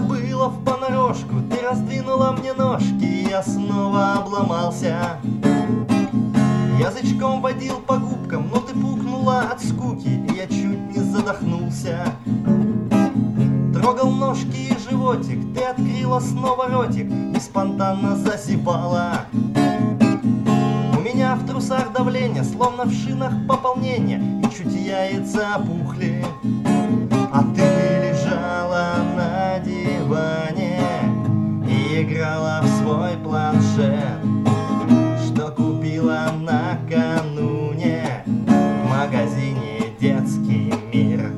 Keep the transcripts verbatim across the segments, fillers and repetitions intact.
Это было в понарошку, ты раздвинула мне ножки, и я снова обломался. Язычком водил по губкам, но ты пукнула от скуки, и я чуть не задохнулся. Трогал ножки и животик, ты открыла снова ротик и спонтанно засипала. У меня в трусах давление, словно в шинах пополнение, и чуть яйца опухли. А ты лежала на диване и играла в свой планшет, что купила накануне в магазине «Детский мир».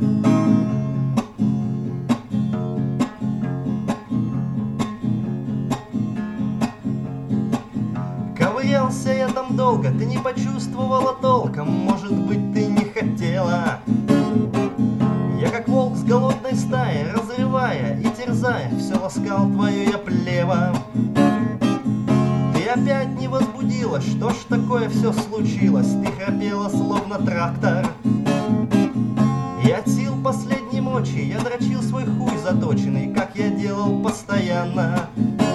Ковырялся я там долго, ты не почувствовала толком, может быть, ты не хотела. Я как волк с голодной стаи, разрывая и терзая, все ласкал твое я плево. Ты опять не возбудилась, что ж такое все случилось? Ты храпела, словно трактор. И от сил последней мочи я дрочил свой хуй заточенный, как я делал постоянно.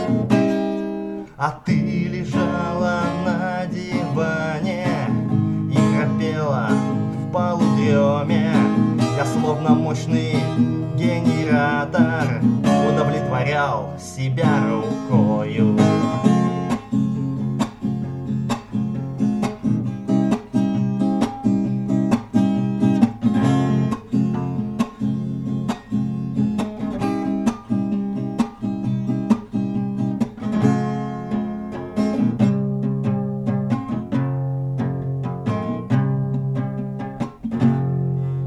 А ты лежала на диване и храпела в полудреме. Я словно мощный генератор удовлетворял себя рукой.